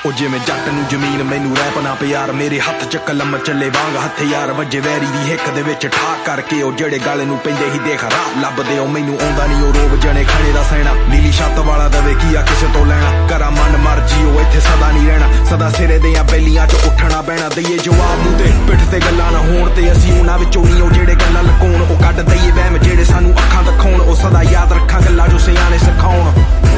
ਉਹ ਜਿਵੇਂ ਜੱਟ ਨੂੰ ਜ਼ਮੀਨ ਮੈਨੂੰ ਰਹਿ ਪਨਾ ਪਿਆਰ ਮੇਰੇ ਹੱਥ ਚ ਕਲਮ ਚੱਲੇ ਵਾਂਗ ਹਥਿਆਰ ਵੱਜੇ ਵੈਰੀ ਦੀ ਹਿੱਕ ਦੇ ਵਿੱਚ ਠਾਕ ਕਰਕੇ ਉਹ ਜਿਹੜੇ ਗੱਲ ਨੂੰ ਪੈਂਦੇ ਹੀ ਦੇਖ ਰਾਹ ਲੱਭਦੇ ਉਹ ਮੈਨੂੰ ਆਉਂਦਾ ਨਹੀਂ ਉਹ ਰੋਬ ਜਣੇ ਖਾਣੇ ਦਾ ਸੈਣਾ ਨੀਲੀ ਛੱਤ ਵਾਲਾ ਦਵੇ ਕੀ ਆ ਕਿਸੇ ਤੋਂ ਲੈਣਾ ਕਰਾਂ ਮਨ ਮਰਜੀ ਉਹ ਇੱਥੇ ਸਦਾ ਨਹੀਂ ਰਹਿਣਾ ਸਦਾ ਸਿਰੇ ਦੀਆਂ ਬੈਲੀਆਂ ਚ ਉੱਠਣਾ ਬਹਿਣਾ ਦਈਏ ਜਵਾਬ ਮੂੰਹ ਤੇ ਪਿੱਠ ਤੇ ਗੱਲਾਂ ਨਾ ਹੋਣ ਤੇ ਅਸੀਂ ਉਹਨਾਂ ਵਿੱਚੋਂ ਨਹੀਂ ਉਹ ਜਿਹੜੇ ਗੱਲਾਂ ਲਕਾਉਣ ਉਹ ਕੱਢ ਦਈਏ ਵਹਿਮ ਜਿਹੜੇ ਸਾਨੂੰ ਅੱਖਾਂ ਦਿਖਾਉਣ ਉਹ ਸਦਾ ਯਾਦ ਰੱਖਾਂ ਗੱਲਾਂ ਜੋ ਸਿਆਣੇ ਸਿਖਾਉਣ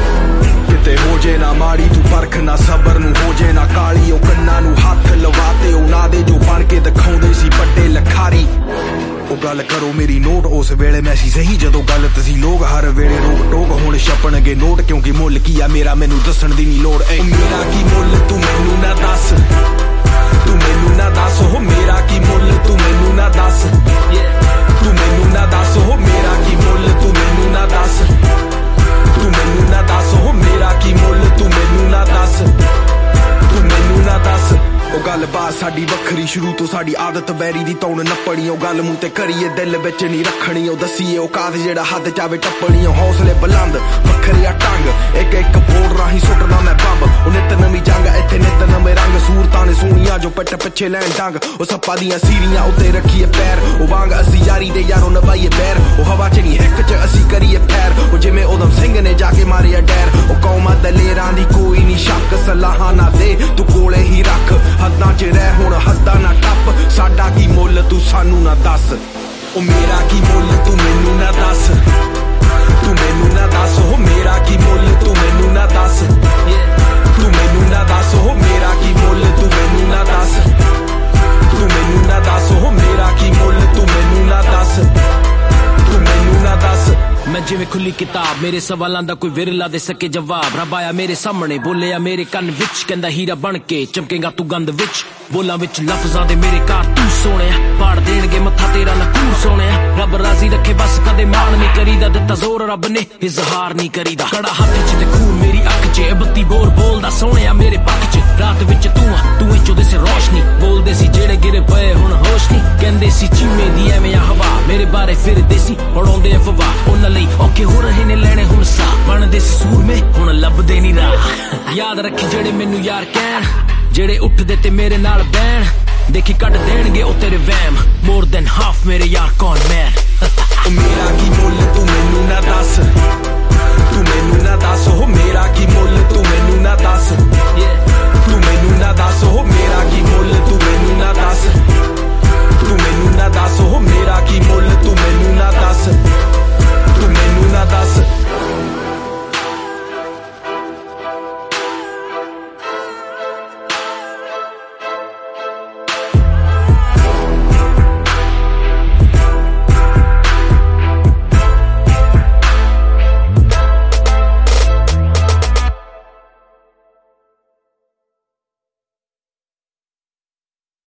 ਕਿਤੇ ਹੋ ਜੇ ਨਾ ਮਾੜੀ ਤੂੰ ਪਰਖ ਨਾ ਸਬਰ ਨੂੰ ਹੋ ਜੇ ਨਾ ਕਾਲੀ ਉਹ ਕੰਨਾਂ ਨੂੰ ਹੱਥ ਲਵਾਤੇ ਉਹਨਾਂ ਦੇ ਜੋ ਬਣ ਕੇ ਦਿਖਾਉਂਦੇ ਸੀ ਵੱਡੇ ਲਖਾਰੀ ਉਹ ਗੱਲ ਕਰੋ ਮੇਰੀ ਨੋਟ ਉਸ ਵੇਲੇ ਮੈਂ ਸੀ ਸਹੀ ਜਦੋਂ ਗਲਤ ਸੀ ਲੋਕ ਹਰ ਵੇਲੇ ਰੋਕ ਟੋਕ ਹੁਣ ਛਪਣਗੇ ਨੋਟ ਕਿਉਂਕਿ ਮੁੱਲ ਕੀ ਆ ਮੇਰਾ ਮੈਨੂੰ ਦੱਸਣ ਦੀ ਨਹੀਂ ਲੋੜ ਮੇਰਾ ਕੀ ਮੁੱਲ ਤੂੰ ਮੈਨੂੰ ਨਾ ਦੱਸ ਤੂੰ ਮੈਨੂੰ ਨਾ ਦੱਸ ਉਹ ਮੇਰਾ ਕੀ ਮੁੱਲ ਤੂੰ ਮੈਨੂੰ ਨਾ ਦੱਸ ਤੂੰ ਮੈਨੂੰ ਨਾ ਦੱਸ ਉਹ ਮੇਰਾ ਕੀ ਮੁੱਲ ਤੂੰ ਮੈਨੂੰ ਨਾ ਦੱਸ ਤੂੰ ਮੈਨੂੰ ਨਾ ਦੱਸ ਉਹ ਮੇਰਾ ਕੀ ਮੁੱਲ ਤੂੰ ਮੈਨੂੰ ਨਾ ਦੱਸ ਤੂੰ ਮੈਨੂੰ ਨਾ ਦੱਸ ਉਹ ਗੱਲਬਾਤ ਸਾਡੀ ਵੱਖਰੀ ਸ਼ੁਰੂ ਤੋਂ ਸਾਡੀ ਆਦਤ ਬੈਰੀ ਦੀ ਤੌਣ ਨੱਪਣੀ ਉਹ ਗੱਲ ਮੂੰਹ ਤੇ ਕਰੀਏ ਦਿਲ ਵਿੱਚ ਨਹੀਂ ਰੱਖਣੀ ਉਹ ਦਸੀਏ ਉਹ ਕਾਦ ਜਿਹੜਾ ਹੱਦ ਚਾਵੇ ਟੱਪਣੀ ਉਹ ਹੌਸਲੇ ਬੁਲੰਦ ਵੱਖਰਿਆ ਟੰਗ ਇੱਕ ਇੱਕ ਬੋੜ ਰਾਹੀਂ ਸੁੱਟਦਾ ਮੈਂ ਬੰਬ ਉਹ ਨਿੱਤ ਨਵੀਂ ਜੰਗ ਇੱਥੇ ਨਿੱਤ ਨਵੇਂ ਰੰਗ ਸੂਰਤਾਂ ਨੇ ਸੋਹਣੀਆਂ ਜੋ ਪਿੱਟ ਪਿੱਛੇ ਲੈਣ ਡੰਗ ਉਹ ਸੱਪਾਂ ਦੀਆਂ ਸੀਰੀਆਂ ਉੱਤੇ ਰੱਖੀਏ ਪੈਰ ਉਹ ਵਾਂਗ ਅਸੀਂ ਯਾਰੀ ਦੇ ਯਾਰੋਂ ਨਿਭਾਈਏ ਬੈਰ ਉਹ ਹਵਾ ਚ ਨਹੀਂ ਹਿੱਕ ਚ ਅਸੀਂ ਕਰੀਏ ਫੈਰ ਉਹ ਜਿਵੇਂ ਉਦਮ ਸਿੰਘ ਨੇ ਜਾ ਕੇ ਮਾਰਿਆ ਡੈਰ ਉਹ ਕੌਮਾਂ ਦਲੇਰਾਂ ਦੀ ਕੋਈ ਨਹੀਂ ਸ਼ੱਕ ਸਲਾਹਾਂ ਨਾ ਦੇ ਤੂੰ ਕੋਲੇ ਹੀ ਰੱਖ ਹੱਦਾਂ ਚ ਰਹਿ ਹੁਣ ਹੱਦਾਂ ਨਾ ਟੱਪ ਸਾਡਾ ਕੀ ਮੁੱਲ ਤੂੰ ਸਾਨੂੰ ਨਾ ਦੱਸ ਉਹ ਮੇਰਾ ਕੀ ਮੁੱਲ ਤੂੰ ਮੈਨੂੰ ਨਾ ਦੱਸ ਤੂੰ ਮੈਨੂੰ ਨਾ ਦੱਸ ਉਹ ਮੇਰਾ ਕੀ ਮੁੱਲ ਤੂੰ ਮੈਨੂੰ ਨਾ ਦੱਸ ਤੂੰ ਮੈਨੂੰ ਨਾ ਦੱਸ ਉਹ ਮੇਰਾ ਕੀ ਮੁੱਲ ਤੂੰ ਮੈਨੂੰ ਨਾ ਦੱਸ ਤੂੰ ਮੈਨੂੰ ਨਾ ਦੱਸ ਉਹ ਮੇਰਾ ਕੀ ਮੁੱਲ ਤੂੰ ਮੈਨੂੰ ਨਾ ਦੱਸ ਤੂੰ ਮੈਨੂੰ ਨਾ ਦੱਸ ਮੈਂ ਜਿਵੇਂ ਖੁੱਲੀ ਕਿਤਾਬ ਮੇਰੇ ਸਵਾਲਾਂ ਦਾ ਕੋਈ ਵਿਰਲਾ ਦੇ ਸਕੇ ਜਵਾਬ ਰੱਬ ਆਇਆ ਮੇਰੇ ਸਾਹਮਣੇ ਬੋਲਿਆ ਮੇਰੇ ਕੰਨ ਵਿੱਚ ਕਹਿੰਦਾ ਹੀਰਾ ਬਣ ਕੇ ਚਮਕੇਗਾ ਤੂੰ ਗੰਦ ਵਿੱਚ ਬੋਲਾਂ ਵਿੱਚ ਲਫ਼ਜ਼ਾਂ ਦੇ ਮੇਰੇ ਕਾਰਤੂਸ ਸੋਹਣਿਆ ਪਾੜ ਦੇਣਗੇ ਮੱਥਾ ਤੇਰਾ ਨਕੂਰ ਸੋਹਣਿਆ ਰੱਬ ਰਾਜ਼ੀ ਰੱਖੇ ਬਸ ਕਦੇ ਮਾਣ ਨਹੀਂ ਕਰੀਦਾ ਦਿੱਤਾ ਜ਼ੋਰ ਰੱਬ ਨੇ ਇਜ਼ਹਾਰ ਨਹੀਂ ਕਰੀਦਾ ਕੜਾ ਹੱਥ ਚ ਤੇ ਖੂਨ ਮੇਰੀ ਅੱਖ ਚ ਬੱਤੀ ਬੋਰ ਬੋਲਦਾ ਸੋਹਣਿਆ ਮੇਰੇ ਪੱਖ ਚ ਰਾਤ ਵਿੱਚ ਤੂੰ ਵਿੱਚੋਂ ਦੇ ਸੇ ਰੋਸ਼ਨੀ ਬੋਲਦੇ ਸੀ ਜਿਹੜੇ ਗਿਰੇ ਪਏ ਹੁਣ ਹੋਸ਼ ਨਹੀਂ ਕਹਿੰਦੇ ਸੀ ਚੀਮੇ ਦੀ ਐਵੇਂ ਆ ਹਵਾ ਮੇਰੇ ਬਾਰੇ ਫਿਰਦੇ ਸੀ ਉਡਾਉਂਦੇ ਅਫਵਾਹ ਉਹਨਾਂ ਲਈ ਔਖੇ ਹੋ ਰਹੇ ਨੇ ਲੈਣੇ ਹੁਣ ਸਾਹ ਬਣਦੇ ਸੀ ਸੂਰਮੇ ਹੁਣ ਲੱਭਦੇ ਨਹੀਂ ਰਾਹ ਯਾਦ ਰੱਖੀ ਜਿਹੜੇ ਮੈਨੂੰ ਯਾਰ ਕਹਿਣ ਜਿਹੜੇ ਉੱਠਦੇ ਤੇ ਮੇਰੇ ਨਾਲ ਬਹਿਣ ਦੇਖੀ ਕੱਢ ਦੇਣਗੇ ਉਹ ਤੇਰੇ ਵਹਿਮ ਮੋਰ ਦੈਨ ਹਾਫ ਮੇਰੇ ਯਾਰ ਕੌਣ